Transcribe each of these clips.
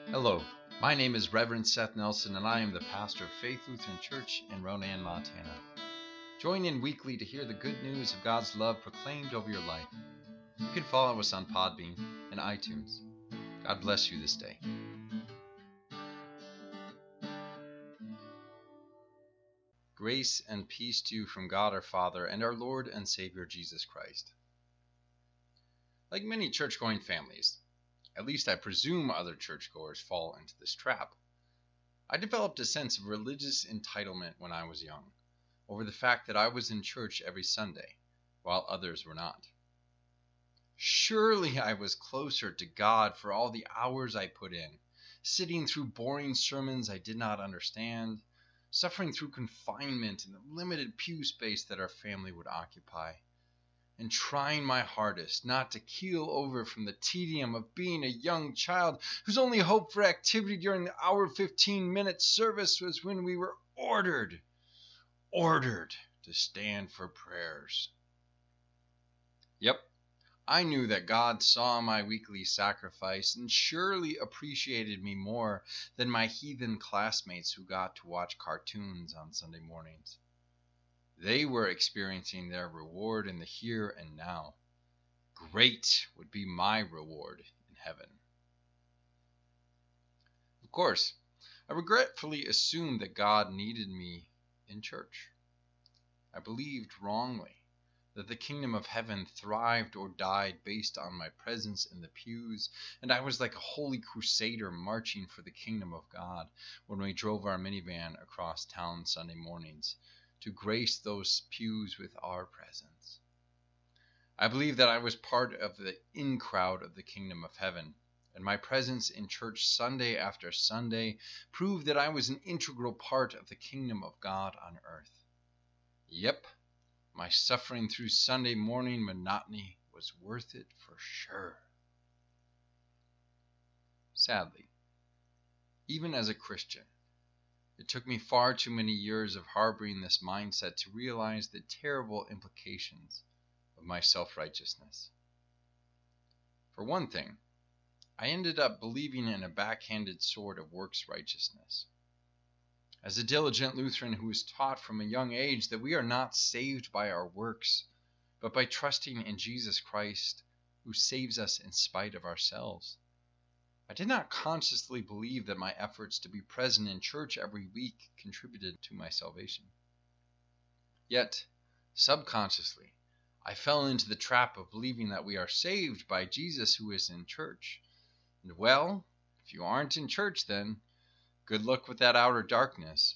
Hello, my name is Reverend Seth Nelson, and I am the pastor of Faith Lutheran Church in Ronan, Montana. Join in weekly to hear the good news of God's love proclaimed over your life. You can follow us on Podbean and iTunes. God bless you this day. Grace and peace to you from God our Father and our Lord and Savior Jesus Christ. Like many church-going families, at least I presume other churchgoers fall into this trap, I developed a sense of religious entitlement when I was young, over the fact that I was in church every Sunday, while others were not. Surely I was closer to God for all the hours I put in, sitting through boring sermons I did not understand, suffering through confinement in the limited pew space that our family would occupy, and trying my hardest not to keel over from the tedium of being a young child whose only hope for activity during the hour 15-minute service was when we were ordered to stand for prayers. Yep, I knew that God saw my weekly sacrifice and surely appreciated me more than my heathen classmates who got to watch cartoons on Sunday mornings. They were experiencing their reward in the here and now. Great would be my reward in heaven. Of course, I regretfully assumed that God needed me in church. I believed wrongly that the kingdom of heaven thrived or died based on my presence in the pews, and I was like a holy crusader marching for the kingdom of God when we drove our minivan across town Sunday mornings to grace those pews with our presence. I believed that I was part of the in crowd of the kingdom of heaven, and my presence in church Sunday after Sunday proved that I was an integral part of the kingdom of God on earth. Yep, my suffering through Sunday morning monotony was worth it for sure. Sadly, even as a Christian, it took me far too many years of harboring this mindset to realize the terrible implications of my self-righteousness. For one thing, I ended up believing in a backhanded sort of works righteousness. As a diligent Lutheran who was taught from a young age that we are not saved by our works, but by trusting in Jesus Christ, who saves us in spite of ourselves, I did not consciously believe that my efforts to be present in church every week contributed to my salvation. Yet, subconsciously, I fell into the trap of believing that we are saved by Jesus who is in church. And well, if you aren't in church then, good luck with that outer darkness.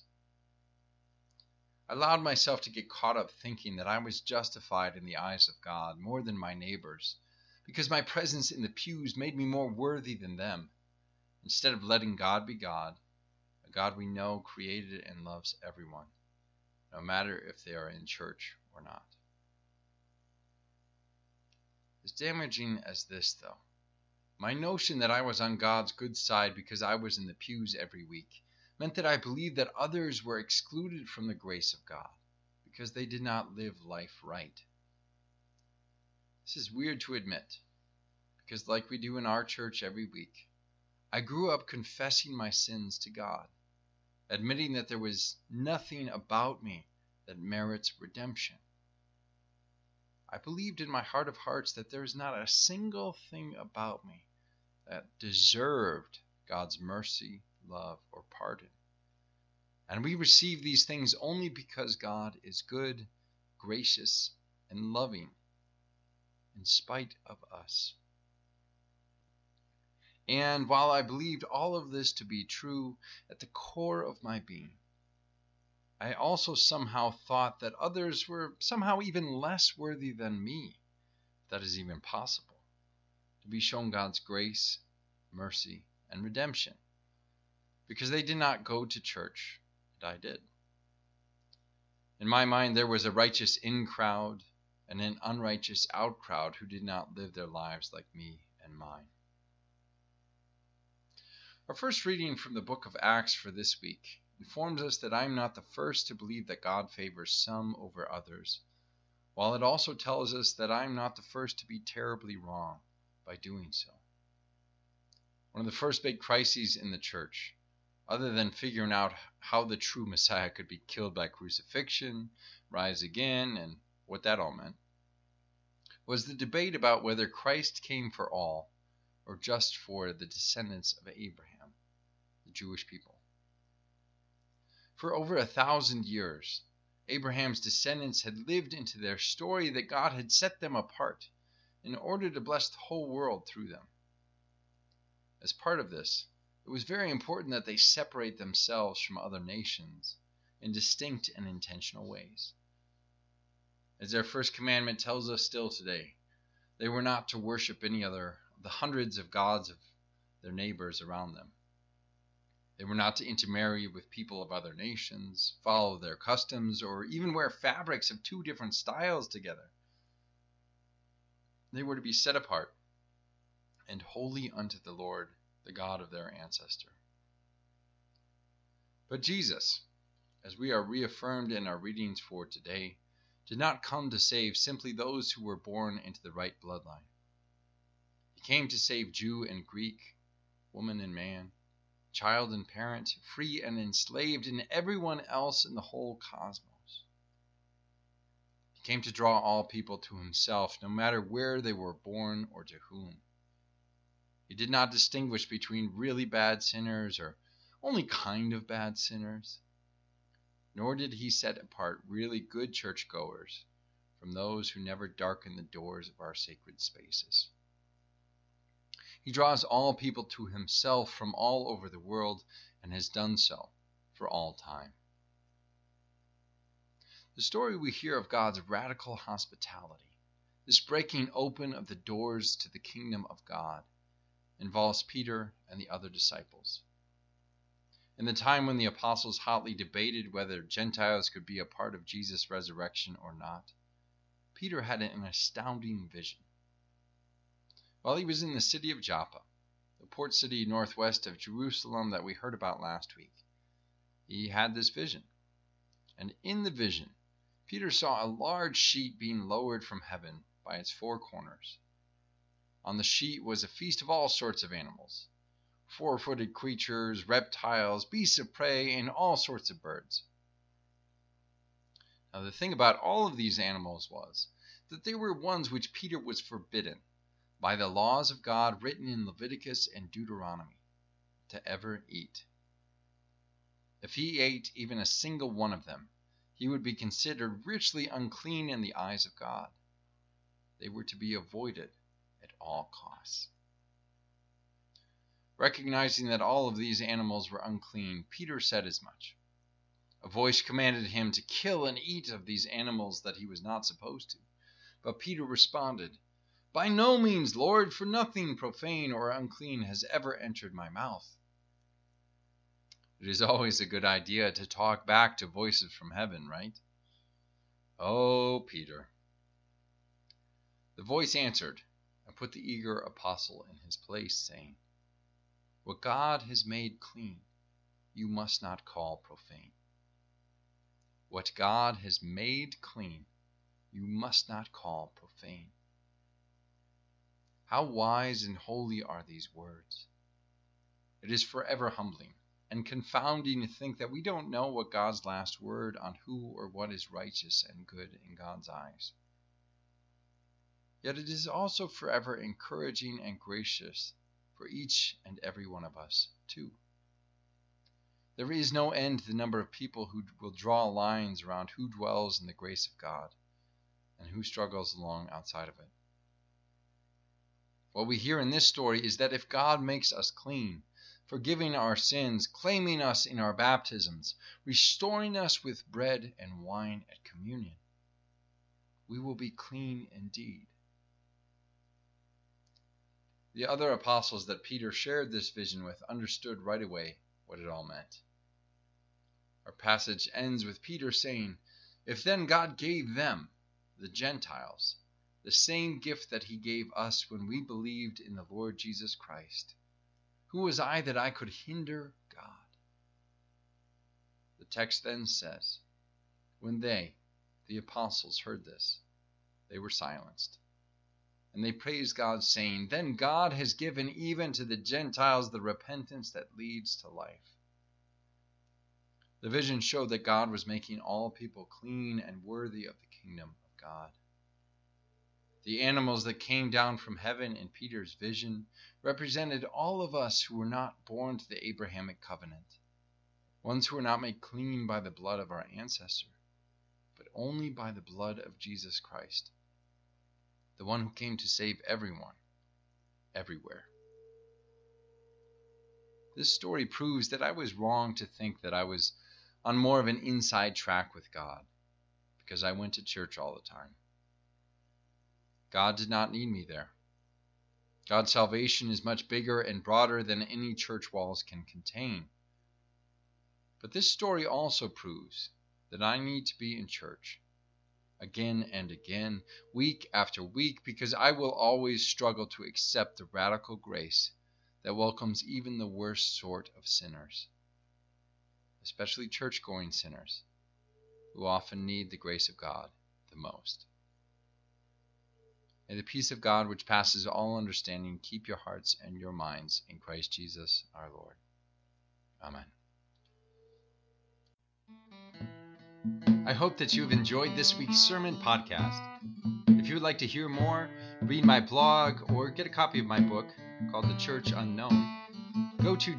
I allowed myself to get caught up thinking that I was justified in the eyes of God more than my neighbors, because my presence in the pews made me more worthy than them, instead of letting God be God, a God we know created and loves everyone, no matter if they are in church or not. As damaging as this, though, my notion that I was on God's good side because I was in the pews every week meant that I believed that others were excluded from the grace of God because they did not live life right. This is weird to admit, because like we do in our church every week, I grew up confessing my sins to God, admitting that there was nothing about me that merits redemption. I believed in my heart of hearts that there is not a single thing about me that deserved God's mercy, love, or pardon. And we receive these things only because God is good, gracious, and loving, in spite of us. And while I believed all of this to be true at the core of my being, I also somehow thought that others were somehow even less worthy than me, if that is even possible, to be shown God's grace, mercy, and redemption, because they did not go to church, and I did. In my mind, there was a righteous in-crowd and an unrighteous out-crowd who did not live their lives like me and mine. Our first reading from the book of Acts for this week informs us that I am not the first to believe that God favors some over others, while it also tells us that I am not the first to be terribly wrong by doing so. One of the first big crises in the church, other than figuring out how the true Messiah could be killed by crucifixion, rise again, and what that all meant, was the debate about whether Christ came for all or just for the descendants of Abraham, the Jewish people. For over 1,000 years, Abraham's descendants had lived into their story that God had set them apart in order to bless the whole world through them. As part of this, it was very important that they separate themselves from other nations in distinct and intentional ways. As their first commandment tells us still today, they were not to worship any other of the hundreds of gods of their neighbors around them. They were not to intermarry with people of other nations, follow their customs, or even wear fabrics of two different styles together. They were to be set apart and holy unto the Lord, the God of their ancestor. But Jesus, as we are reaffirmed in our readings for today, did not come to save simply those who were born into the right bloodline. He came to save Jew and Greek, woman and man, child and parent, free and enslaved, and everyone else in the whole cosmos. He came to draw all people to himself, no matter where they were born or to whom. He did not distinguish between really bad sinners or only kind of bad sinners, nor did he set apart really good churchgoers from those who never darken the doors of our sacred spaces. He draws all people to himself from all over the world and has done so for all time. The story we hear of God's radical hospitality, this breaking open of the doors to the kingdom of God, involves Peter and the other disciples. In the time when the apostles hotly debated whether Gentiles could be a part of Jesus' resurrection or not, Peter had an astounding vision. While he was in the city of Joppa, the port city northwest of Jerusalem that we heard about last week, he had this vision. And in the vision, Peter saw a large sheet being lowered from heaven by its four corners. On the sheet was a feast of all sorts of animals, four-footed creatures, reptiles, beasts of prey, and all sorts of birds. Now the thing about all of these animals was that they were ones which Peter was forbidden by the laws of God written in Leviticus and Deuteronomy to ever eat. If he ate even a single one of them, he would be considered richly unclean in the eyes of God. They were to be avoided at all costs. Recognizing that all of these animals were unclean, Peter said as much. A voice commanded him to kill and eat of these animals that he was not supposed to. But Peter responded, "By no means, Lord, for nothing profane or unclean has ever entered my mouth." It is always a good idea to talk back to voices from heaven, right? Oh, Peter. The voice answered and put the eager apostle in his place, saying, "What God has made clean, you must not call profane." What God has made clean, you must not call profane. How wise and holy are these words. It is forever humbling and confounding to think that we don't know what God's last word on who or what is righteous and good in God's eyes. Yet it is also forever encouraging and gracious for each and every one of us, too. There is no end to the number of people who will draw lines around who dwells in the grace of God and who struggles along outside of it. What we hear in this story is that if God makes us clean, forgiving our sins, claiming us in our baptisms, restoring us with bread and wine at communion, we will be clean indeed. The other apostles that Peter shared this vision with understood right away what it all meant. Our passage ends with Peter saying, "If then God gave them, the Gentiles, the same gift that he gave us when we believed in the Lord Jesus Christ, who was I that I could hinder God?" The text then says, when they, the apostles, heard this, they were silenced. And they praised God, saying, "Then God has given even to the Gentiles the repentance that leads to life." The vision showed that God was making all people clean and worthy of the kingdom of God. The animals that came down from heaven in Peter's vision represented all of us who were not born to the Abrahamic covenant, ones who were not made clean by the blood of our ancestor, but only by the blood of Jesus Christ, the one who came to save everyone, everywhere. This story proves that I was wrong to think that I was on more of an inside track with God, because I went to church all the time. God did not need me there. God's salvation is much bigger and broader than any church walls can contain. But this story also proves that I need to be in church again and again, week after week, because I will always struggle to accept the radical grace that welcomes even the worst sort of sinners, especially church-going sinners, who often need the grace of God the most. May the peace of God, which passes all understanding, keep your hearts and your minds in Christ Jesus our Lord. Amen. I hope that you have enjoyed this week's sermon podcast. If you would like to hear more, read my blog, or get a copy of my book called The Church Unknown, go to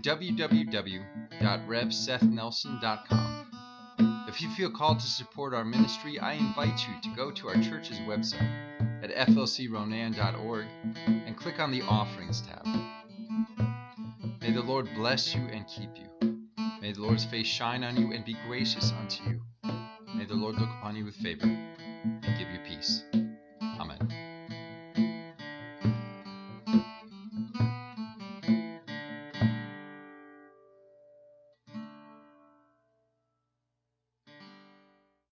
www.revsethnelson.com. If you feel called to support our ministry, I invite you to go to our church's website at flcronan.org and click on the Offerings tab. May the Lord bless you and keep you. May the Lord's face shine on you and be gracious unto you. May the Lord look upon you with favor and give you peace. Amen.